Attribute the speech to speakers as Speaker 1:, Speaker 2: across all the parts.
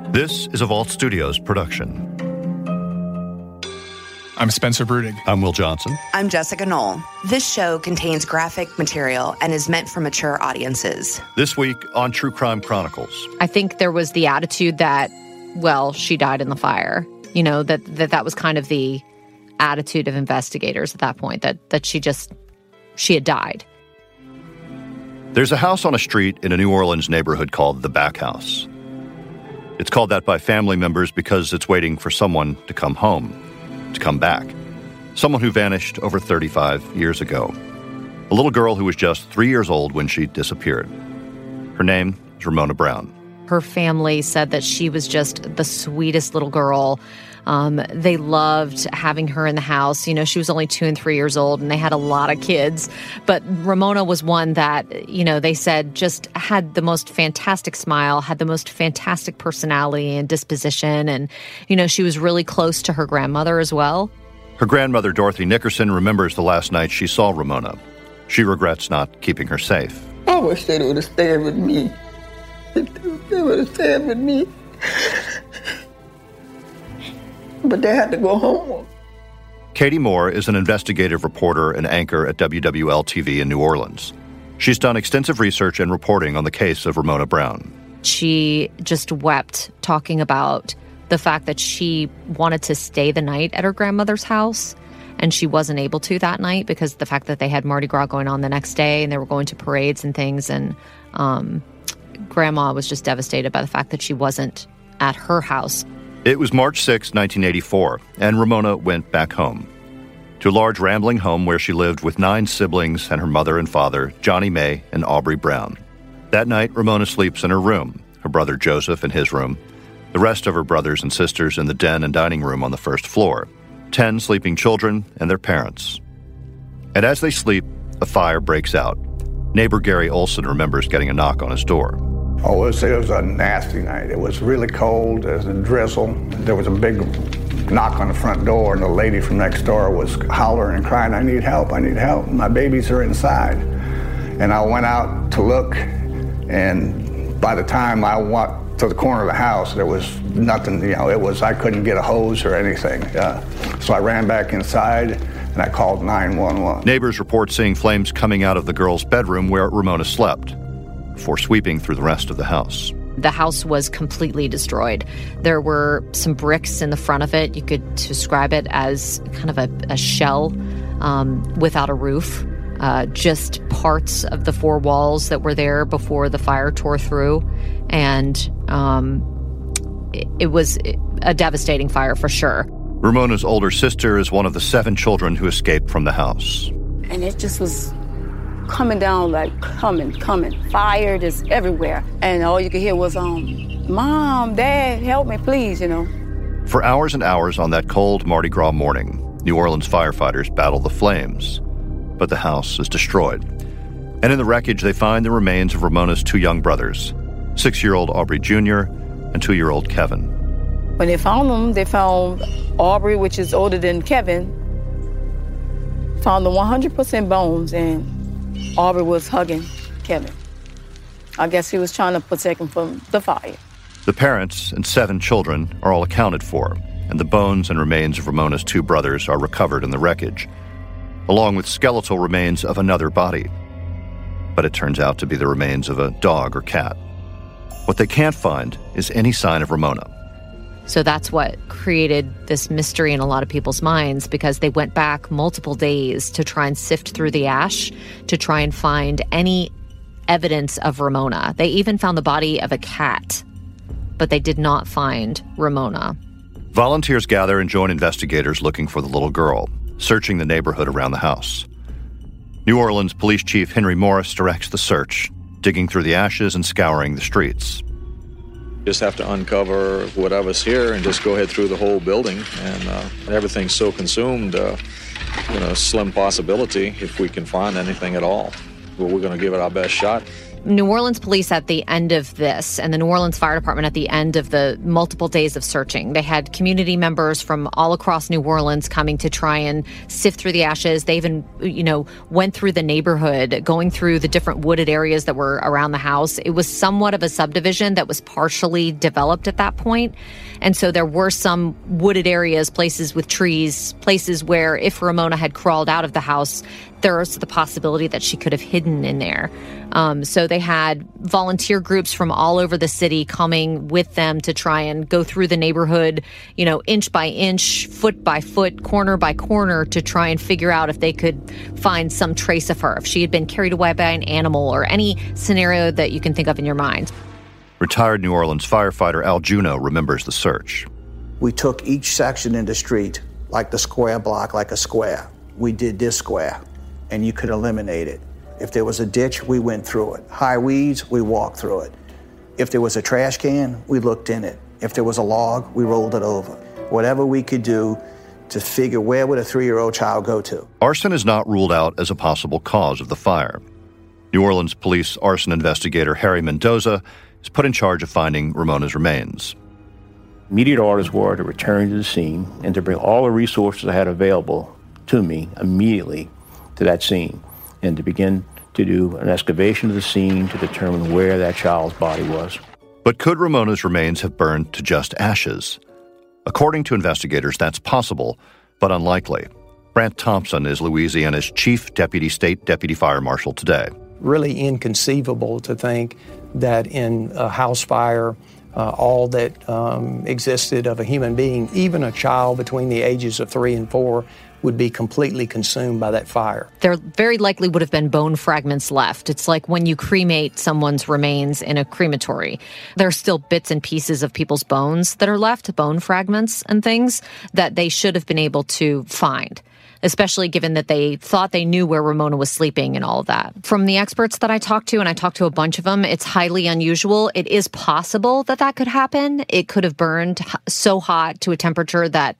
Speaker 1: This is a Vault Studios production.
Speaker 2: I'm Spencer Brudig.
Speaker 1: I'm Will Johnson.
Speaker 3: I'm Jessica Knoll. This show contains graphic material and is meant for mature audiences.
Speaker 1: This week on True Crime Chronicles.
Speaker 4: I think there was the attitude that, well, she died in the fire. You know, that was kind of the attitude of investigators at that point, that she had died.
Speaker 1: There's a house on a street in a New Orleans neighborhood called the Back House. It's called that by family members because it's waiting for someone to come home, to come back. Someone who vanished over 35 years ago. A little girl who was just 3 years old when she disappeared. Her name is Ramona Brown.
Speaker 4: Her family said that she was just the sweetest little girl. They loved having her in the house. You know, she was only 2 and 3 years old, and they had a lot of kids. But Ramona was one that, you know, they said just had the most fantastic smile, had the most fantastic personality and disposition. And, you know, she was really close to her grandmother as well.
Speaker 1: Her grandmother, Dorothy Nickerson, remembers the last night she saw Ramona. She regrets not keeping her safe.
Speaker 5: I wish they would have stayed with me. They would have stayed with me. But they had to go home.
Speaker 1: Katie Moore is an investigative reporter and anchor at WWL-TV in New Orleans. She's done extensive research and reporting on the case of Ramona Brown.
Speaker 4: She just wept talking about the fact that she wanted to stay the night at her grandmother's house, and she wasn't able to that night because the fact that they had Mardi Gras going on the next day and they were going to parades and things, and Grandma was just devastated by the fact that she wasn't at her house.
Speaker 1: It was March 6, 1984, and Ramona went back home. To a large rambling home where she lived with 9 siblings and her mother and father, Johnny May and Aubrey Brown. That night, Ramona sleeps in her room, her brother Joseph in his room, the rest of her brothers and sisters in the den and dining room on the first floor, 10 sleeping children and their parents. And as they sleep, a fire breaks out. Neighbor Gary Olson remembers getting a knock on his door.
Speaker 6: Oh, it was a nasty night. It was really cold. There was a drizzle. There was a big knock on the front door, and the lady from next door was hollering and crying, I need help, I need help. My babies are inside. And I went out to look, and by the time I went to the corner of the house, there was nothing, you know, I couldn't get a hose or anything. So I ran back inside, and I called 911.
Speaker 1: Neighbors report seeing flames coming out of the girl's bedroom where Ramona slept, before sweeping through the rest of the house.
Speaker 4: The house was completely destroyed. There were some bricks in the front of it. You could describe it as kind of a shell without a roof. Just parts of the 4 walls that were there before the fire tore through. And it was a devastating fire for sure.
Speaker 1: Ramona's older sister is one of the 7 children who escaped from the house.
Speaker 5: And it just was coming down like coming. Fire just everywhere. And all you could hear was, Mom, Dad, help me, please, you know.
Speaker 1: For hours and hours on that cold Mardi Gras morning, New Orleans firefighters battle the flames. But the house is destroyed. And in the wreckage, they find the remains of Ramona's 2 young brothers, 6-year-old Aubrey Jr. and 2-year-old Kevin.
Speaker 5: When they found them, they found Aubrey, which is older than Kevin, found the 100% bones, and Aubrey was hugging Kevin. I guess he was trying to protect him from the fire.
Speaker 1: The parents and 7 children are all accounted for, and the bones and remains of Ramona's 2 brothers are recovered in the wreckage, along with skeletal remains of another body. But it turns out to be the remains of a dog or cat. What they can't find is any sign of Ramona.
Speaker 4: So that's what created this mystery in a lot of people's minds, because they went back multiple days to try and sift through the ash to try and find any evidence of Ramona. They even found the body of a cat, but they did not find Ramona.
Speaker 1: Volunteers gather and join investigators looking for the little girl, searching the neighborhood around the house. New Orleans Police Chief Henry Morris directs the search, digging through the ashes and scouring the streets.
Speaker 7: Just have to uncover whatever's here and just go ahead through the whole building. And everything's so consumed, slim possibility if we can find anything at all. Well, we're going to give it our best shot.
Speaker 4: New Orleans police at the end of this, and the New Orleans Fire Department at the end of the multiple days of searching, they had community members from all across New Orleans coming to try and sift through the ashes. They even, went through the neighborhood, going through the different wooded areas that were around the house. It was somewhat of a subdivision that was partially developed at that point. And so there were some wooded areas, places with trees, places where if Ramona had crawled out of the house, there was the possibility that she could have hidden in there. So they had volunteer groups from all over the city coming with them to try and go through the neighborhood, inch by inch, foot by foot, corner by corner, to try and figure out if they could find some trace of her, if she had been carried away by an animal, or any scenario that you can think of in your mind.
Speaker 1: Retired New Orleans firefighter Al Juno remembers the search.
Speaker 6: We took each section in the street, like the square block, like a square. We did this square, and you could eliminate it. If there was a ditch, we went through it. High weeds, we walked through it. If there was a trash can, we looked in it. If there was a log, we rolled it over. Whatever we could do to figure where would a 3-year-old child go to.
Speaker 1: Arson is not ruled out as a possible cause of the fire. New Orleans police arson investigator Harry Mendoza is put in charge of finding Ramona's remains.
Speaker 2: Immediate orders were to return to the scene and to bring all the resources I had available to me immediately to that scene, and to begin to do an excavation of the scene to determine where that child's body was.
Speaker 1: But could Ramona's remains have burned to just ashes? According to investigators, that's possible, but unlikely. Brant Thompson is Louisiana's Chief Deputy State Deputy Fire Marshal today.
Speaker 8: Really inconceivable to think that in a house fire, all that existed of a human being, even a child between the ages of 3 and 4, would be completely consumed by that fire.
Speaker 4: There very likely would have been bone fragments left. It's like when you cremate someone's remains in a crematory. There are still bits and pieces of people's bones that are left, bone fragments and things that they should have been able to find, especially given that they thought they knew where Ramona was sleeping and all of that. From the experts that I talked to, and I talked to a bunch of them, it's highly unusual. It is possible that that could happen. It could have burned so hot to a temperature that,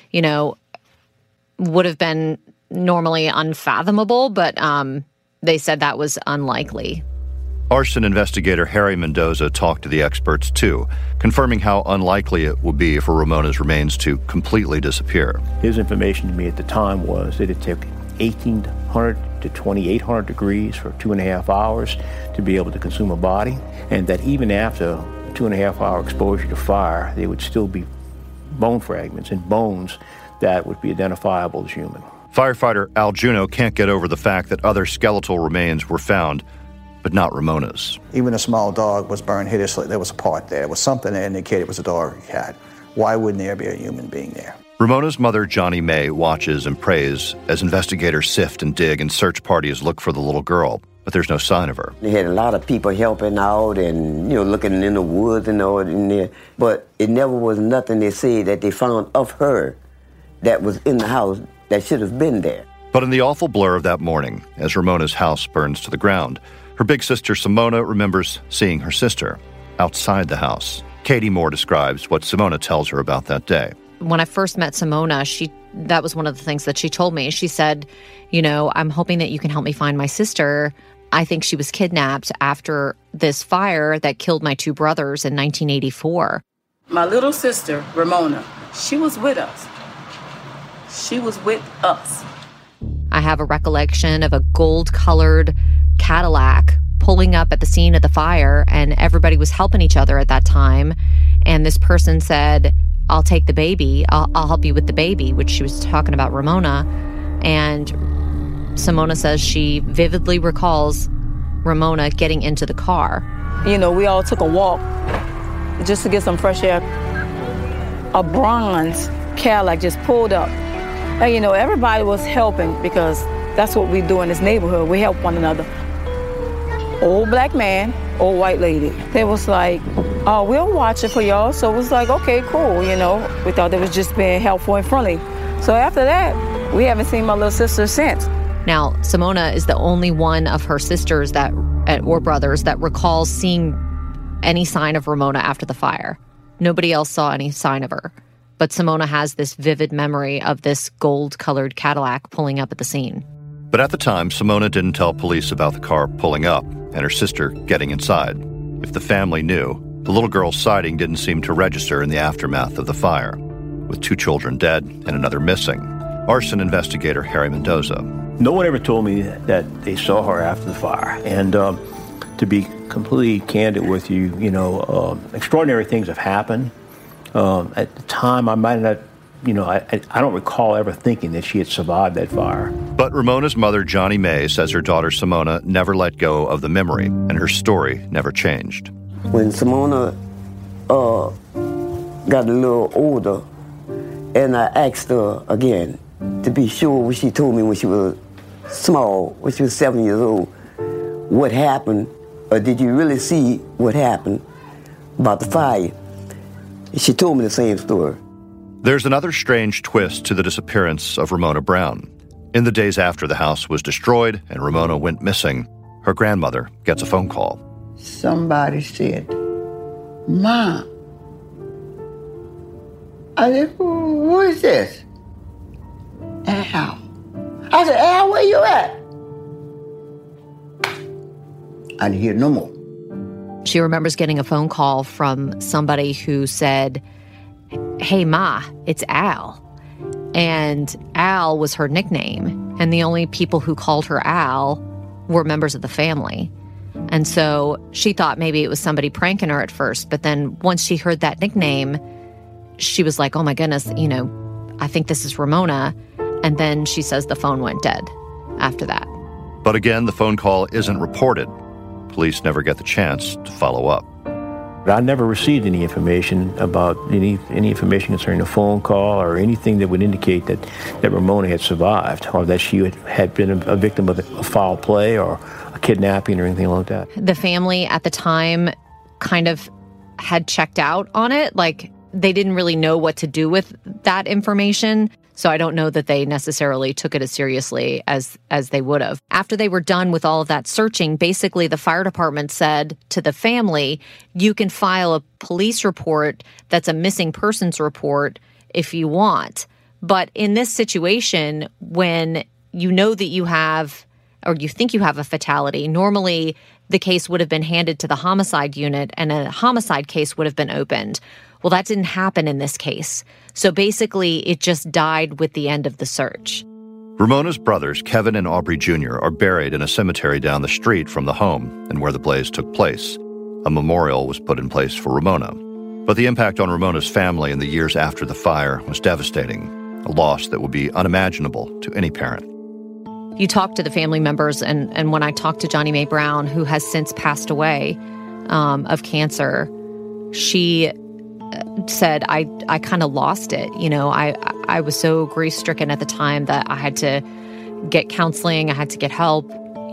Speaker 4: would have been normally unfathomable, but they said that was unlikely.
Speaker 1: Arson investigator Harry Mendoza talked to the experts too, confirming how unlikely it would be for Ramona's remains to completely disappear.
Speaker 2: His information to me at the time was that it took 1,800 to 2,800 degrees for 2.5 hours to be able to consume a body, and that even after 2.5-hour exposure to fire, there would still be bone fragments and bones that would be identifiable as human.
Speaker 1: Firefighter Al Juno can't get over the fact that other skeletal remains were found, but not Ramona's.
Speaker 6: Even a small dog was burned hideously. There was a part there. There was something that indicated it was a dog or a cat. Why wouldn't there be a human being there?
Speaker 1: Ramona's mother, Johnny May, watches and prays as investigators sift and dig and search parties look for the little girl, but there's no sign of her.
Speaker 9: They had a lot of people helping out and, looking in the woods and all in there, but it never was nothing they said that they found of her that was in the house that should have been there.
Speaker 1: But in the awful blur of that morning, as Ramona's house burns to the ground, her big sister Simona remembers seeing her sister outside the house. Katie Moore describes what Simona tells her about that day.
Speaker 4: When I first met Simona, that was one of the things that she told me. She said, I'm hoping that you can help me find my sister. I think she was kidnapped after this fire that killed my 2 brothers in 1984.
Speaker 5: My little sister, Ramona, she was with us. She was with us.
Speaker 4: I have a recollection of a gold-colored Cadillac pulling up at the scene of the fire, and everybody was helping each other at that time. And this person said, I'll take the baby. I'll help you with the baby, which she was talking about Ramona. And Simona says she vividly recalls Ramona getting into the car.
Speaker 5: We all took a walk just to get some fresh air. A bronze Cadillac just pulled up. And, everybody was helping because that's what we do in this neighborhood. We help one another. Old black man, old white lady. They was like, oh, we'll watch it for y'all. So it was like, okay, cool, We thought they was just being helpful and friendly. So after that, we haven't seen my little sister since.
Speaker 4: Now, Simona is the only one of her sisters or brothers that recalls seeing any sign of Ramona after the fire. Nobody else saw any sign of her. But Simona has this vivid memory of this gold-colored Cadillac pulling up at the scene.
Speaker 1: But at the time, Simona didn't tell police about the car pulling up, and her sister getting inside. If the family knew, the little girl's sighting didn't seem to register in the aftermath of the fire. With 2 children dead and another missing, arson investigator Harry Mendoza.
Speaker 2: No one ever told me that they saw her after the fire. And to be completely candid with you, extraordinary things have happened. At the time, I might not, I don't recall ever thinking that she had survived that fire.
Speaker 1: But Ramona's mother, Johnny May, says her daughter Simona never let go of the memory, and her story never changed.
Speaker 9: When Simona got a little older, and I asked her again to be sure what she told me when she was small, when she was 7 years old, what happened, or did you really see what happened about the fire? She told me the same story.
Speaker 1: There's another strange twist to the disappearance of Ramona Brown. In the days after the house was destroyed and Ramona went missing, her grandmother gets a phone call.
Speaker 10: Somebody said, "Mom." I said, "Who is this?" "Al." I said, "Al, where you at?" I didn't hear no more.
Speaker 4: She remembers getting a phone call from somebody who said, "Hey, Ma, it's Al." And Al was her nickname. And the only people who called her Al were members of the family. And so she thought maybe it was somebody pranking her at first. But then once she heard that nickname, she was like, oh my goodness, I think this is Ramona. And then she says the phone went dead after that.
Speaker 1: But again, the phone call isn't reported. Police never get the chance to follow up.
Speaker 2: I never received any information about any information concerning a phone call or anything that would indicate that Ramona had survived or that she had been a victim of a foul play or a kidnapping or anything like that.
Speaker 4: The family at the time kind of had checked out on it. Like, they didn't really know what to do with that information. So I don't know that they necessarily took it as seriously as they would have. After they were done with all of that searching, basically the fire department said to the family, you can file a police report that's a missing persons report if you want. But in this situation, when you know that you have, or you think you have a fatality, normally the case would have been handed to the homicide unit and a homicide case would have been opened. Well, that didn't happen in this case. So basically, it just died with the end of the search.
Speaker 1: Ramona's brothers, Kevin and Aubrey Jr., are buried in a cemetery down the street from the home and where the blaze took place. A memorial was put in place for Ramona. But the impact on Ramona's family in the years after the fire was devastating, a loss that would be unimaginable to any parent.
Speaker 4: You talk to the family members, and when I talked to Johnny Mae Brown, who has since passed away of cancer, she said, I kind of lost it. I was so grief-stricken at the time that I had to get counseling. I had to get help.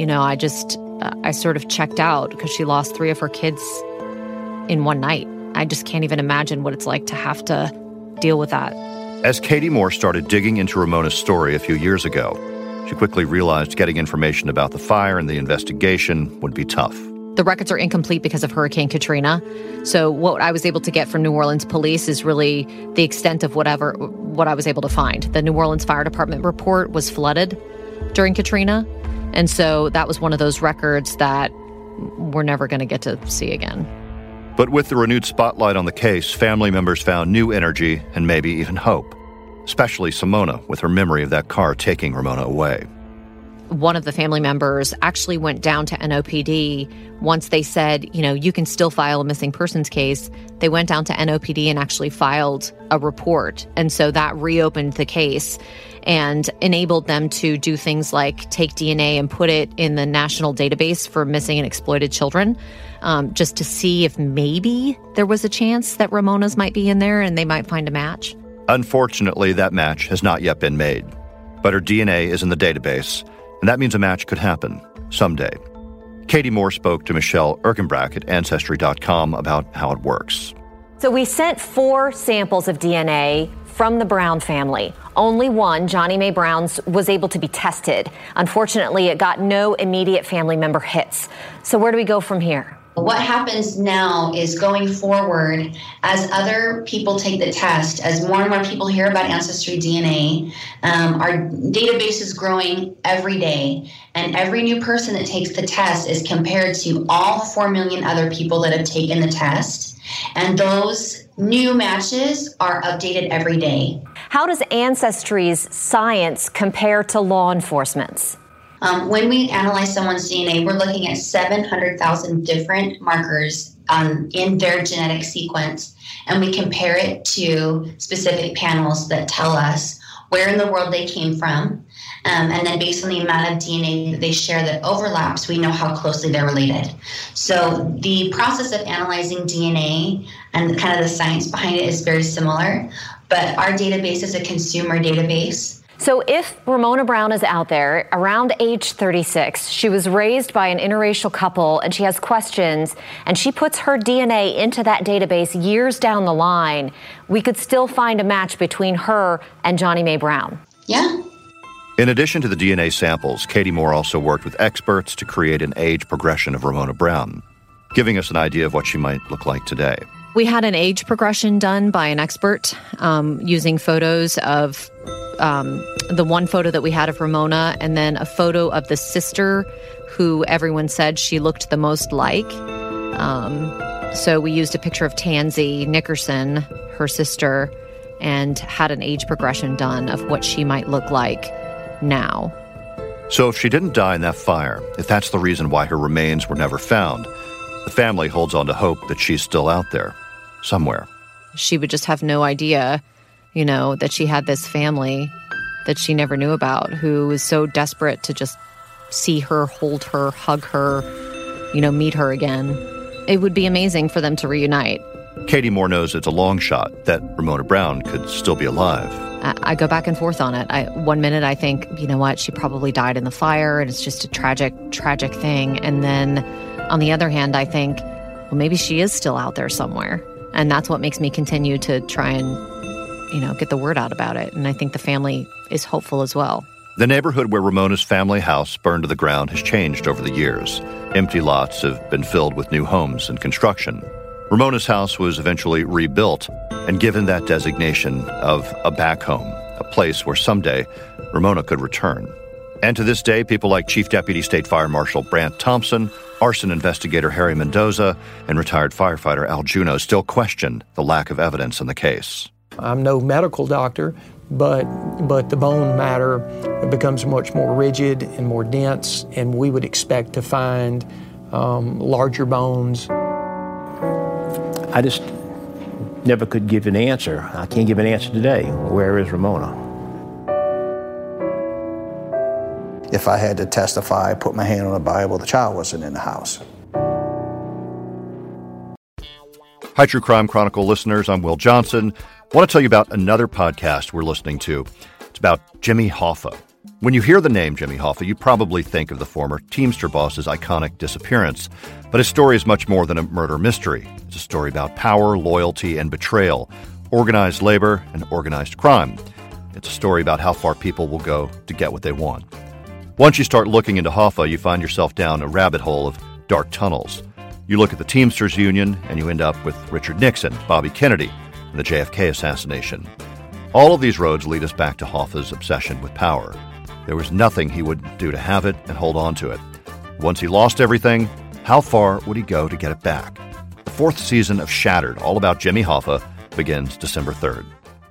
Speaker 4: I sort of checked out because she lost 3 of her kids in one night. I just can't even imagine what it's like to have to deal with that.
Speaker 1: As Katie Moore started digging into Ramona's story a few years ago, she quickly realized getting information about the fire and the investigation would be tough.
Speaker 4: The records are incomplete because of Hurricane Katrina. So what I was able to get from New Orleans police is really the extent of what I was able to find. The New Orleans Fire Department report was flooded during Katrina. And so that was one of those records that we're never going to get to see again.
Speaker 1: But with the renewed spotlight on the case, family members found new energy and maybe even hope, especially Simona with her memory of that car taking Ramona away.
Speaker 4: One of the family members actually went down to NOPD once they said, you can still file a missing persons case. They went down to NOPD and actually filed a report. And so that reopened the case and enabled them to do things like take DNA and put it in the national database for missing and exploited children, just to see if maybe there was a chance that Ramona's might be in there and they might find a match.
Speaker 1: Unfortunately, that match has not yet been made. But her DNA is in the database, and that means a match could happen someday. Katie Moore spoke to Michelle Erkenbrack at Ancestry.com about how it works.
Speaker 11: So we sent 4 samples of DNA from the Brown family. Only one, Johnny Mae Brown's, was able to be tested. Unfortunately, it got no immediate family member hits. So where do we go from here?
Speaker 12: What happens now is going forward, as other people take the test, as more and more people hear about Ancestry DNA, our database is growing every day. And every new person that takes the test is compared to all 4 million other people that have taken the test. And those new matches are updated every day.
Speaker 11: How does Ancestry's science compare to law enforcement's?
Speaker 12: When we analyze someone's DNA, we're looking at 700,000 different markers in their genetic sequence, and we compare it to specific panels that tell us where in the world they came from. And then based on the amount of DNA that they share that overlaps, we know how closely they're related. So the process of analyzing DNA and kind of the science behind it is very similar, but our database is a consumer database.
Speaker 11: So if Ramona Brown is out there around age 36, she was raised by an interracial couple and she has questions and she puts her DNA into that database years down the line, we could still find a match between her and Johnny May Brown.
Speaker 12: Yeah.
Speaker 1: In addition to the DNA samples, Katie Moore also worked with experts to create an age progression of Ramona Brown, giving us an idea of what she might look like today.
Speaker 4: We had an age progression done by an expert using photos of the one photo that we had of Ramona and then a photo of the sister who everyone said she looked the most like. So we used a picture of Tansy Nickerson, her sister, and had an age progression done of what she might look like now.
Speaker 1: So if she didn't die in that fire, if that's the reason why her remains were never found, the family holds on to hope that she's still out there, somewhere.
Speaker 4: She would just have no idea, that she had this family that she never knew about who was so desperate to just see her, hold her, hug her, meet her again. It would be amazing for them to reunite.
Speaker 1: Katie Moore knows it's a long shot that Ramona Brown could still be alive.
Speaker 4: I go back and forth on it. One minute I think, she probably died in the fire and it's just a tragic, tragic thing. And then on the other hand, I think, well, maybe she is still out there somewhere. And that's what makes me continue to try and, get the word out about it. And I think the family is hopeful as well.
Speaker 1: The neighborhood where Ramona's family house burned to the ground has changed over the years. Empty lots have been filled with new homes and construction. Ramona's house was eventually rebuilt and given that designation of a back home, a place where someday Ramona could return. And to this day, people like Chief Deputy State Fire Marshal Brant Thompson, arson investigator Harry Mendoza, and retired firefighter Al Juno still question the lack of evidence in the case.
Speaker 8: I'm no medical doctor, but the bone matter becomes much more rigid and more dense, and we would expect to find larger bones.
Speaker 2: I just never could give an answer. I can't give an answer today. Where is Ramona?
Speaker 6: If I had to testify, put my hand on the Bible, the child wasn't in the house.
Speaker 1: Hi, True Crime Chronicle listeners. I'm Will Johnson. I want to tell you about another podcast we're listening to. It's about Jimmy Hoffa. When you hear the name Jimmy Hoffa, you probably think of the former Teamster boss's iconic disappearance. But his story is much more than a murder mystery. It's a story about power, loyalty, and betrayal, organized labor, and organized crime. It's a story about how far people will go to get what they want. Once you start looking into Hoffa, you find yourself down a rabbit hole of dark tunnels. You look at the Teamsters Union, and you end up with Richard Nixon, Bobby Kennedy, and the JFK assassination. All of these roads lead us back to Hoffa's obsession with power. There was nothing he wouldn't do to have it and hold on to it. Once he lost everything, how far would he go to get it back? The fourth season of Shattered, all about Jimmy Hoffa, begins December 3rd.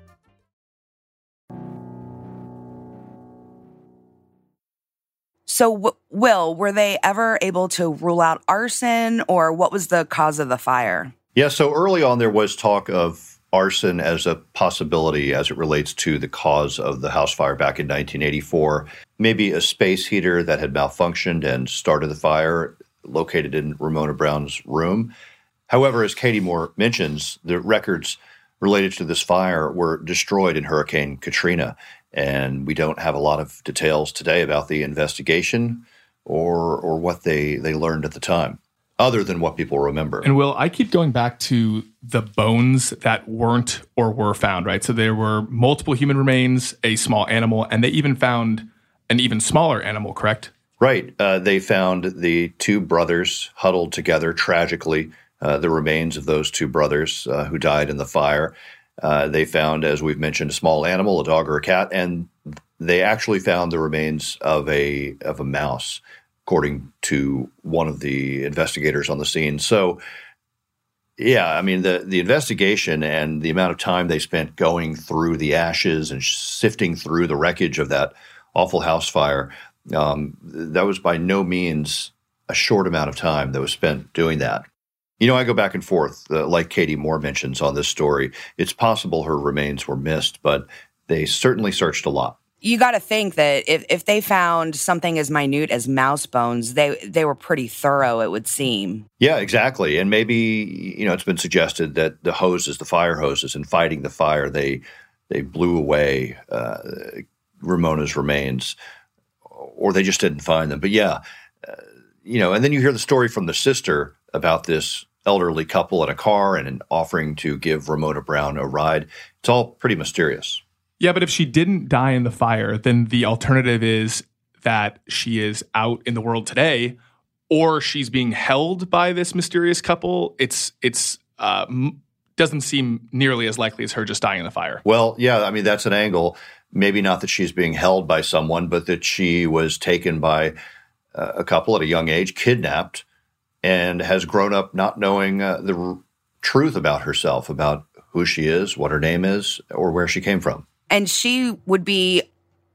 Speaker 13: So, Will, were they ever able to rule out arson, or what was the cause of the fire?
Speaker 1: Yeah, so early on there was talk of arson as a possibility as it relates to the cause of the house fire back in 1984. Maybe a space heater that had malfunctioned and started the fire located in Ramona Brown's room. However, as Katie Moore mentions, the records related to this fire were destroyed in Hurricane Katrina. And we don't have a lot of details today about the investigation or what they learned at the time, other than what people remember.
Speaker 14: And Will, I keep going back to the bones that weren't or were found, right? So there were multiple human remains, a small animal, and they even found an even smaller animal, correct?
Speaker 1: Right. They found the two brothers huddled together, tragically, the remains of those two brothers who died in the fire. They found, as we've mentioned, a small animal, a dog or a cat, and they actually found the remains of a mouse, according to one of the investigators on the scene. So, yeah, I mean, the investigation and the amount of time they spent going through the ashes and sifting through the wreckage of that awful house fire, that was by no means a short amount of time that was spent doing that. You know, I go back and forth, like Katie Moore mentions on this story. It's possible her remains were missed, but they certainly searched a lot.
Speaker 13: You got to think that if they found something as minute as mouse bones, they were pretty thorough, it would seem.
Speaker 1: Yeah, exactly. And maybe, you know, it's been suggested that the fire hoses, in fighting the fire, they blew away Ramona's remains, or they just didn't find them. But yeah, you know, and then you hear the story from the sister about this elderly couple in a car and an offering to give Ramona Brown a ride. It's all pretty mysterious.
Speaker 14: Yeah, but if she didn't die in the fire, then the alternative is that she is out in the world today, or she's being held by this mysterious couple. It's doesn't seem nearly as likely as her just dying in the fire.
Speaker 1: Well, yeah, I mean, that's an angle. Maybe not that she's being held by someone, but that she was taken by a couple at a young age, kidnapped, and has grown up not knowing the truth about herself, about who she is, what her name is, or where she came from.
Speaker 13: And she would be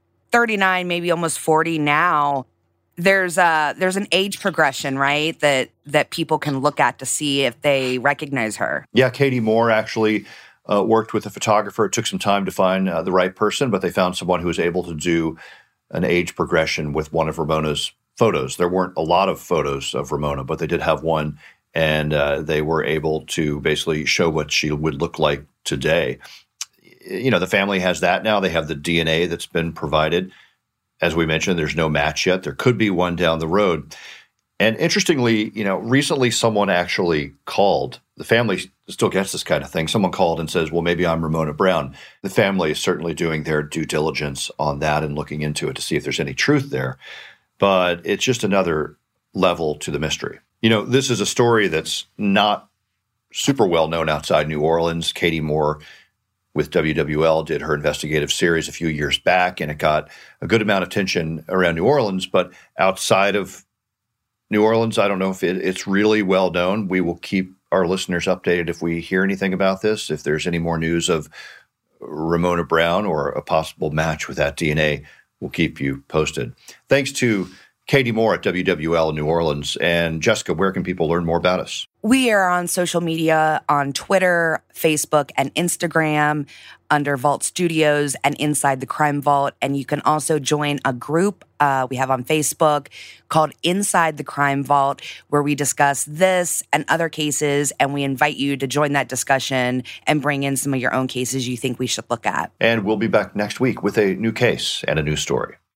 Speaker 13: 39, maybe almost 40 now. There's an age progression, right, that people can look at to see if they recognize her.
Speaker 1: Yeah, Katie Moore actually worked with a photographer. It took some time to find the right person, but they found someone who was able to do an age progression with one of Ramona's photos. There weren't a lot of photos of Ramona, but they did have one, and they were able to basically show what she would look like today. You know, the family has that now. They have the DNA that's been provided. As we mentioned, there's no match yet. There could be one down the road. And interestingly, you know, recently someone actually called. The family still gets this kind of thing. Someone called and says, well, maybe I'm Ramona Brown. The family is certainly doing their due diligence on that and looking into it to see if there's any truth there. But it's just another level to the mystery. You know, this is a story that's not super well known outside New Orleans. Katie Moore with WWL did her investigative series a few years back, and it got a good amount of attention around New Orleans. But outside of New Orleans, I don't know if it's really well known. We will keep our listeners updated if we hear anything about this. If there's any more news of Ramona Brown or a possible match with that DNA, we'll keep you posted. Thanks to Katie Moore at WWL New Orleans. And Jessica, where can people learn more about us?
Speaker 13: We are on social media, on Twitter, Facebook, and Instagram under Vault Studios and Inside the Crime Vault. And you can also join a group we have on Facebook called Inside the Crime Vault, where we discuss this and other cases. And we invite you to join that discussion and bring in some of your own cases you think we should look at.
Speaker 1: And we'll be back next week with a new case and a new story.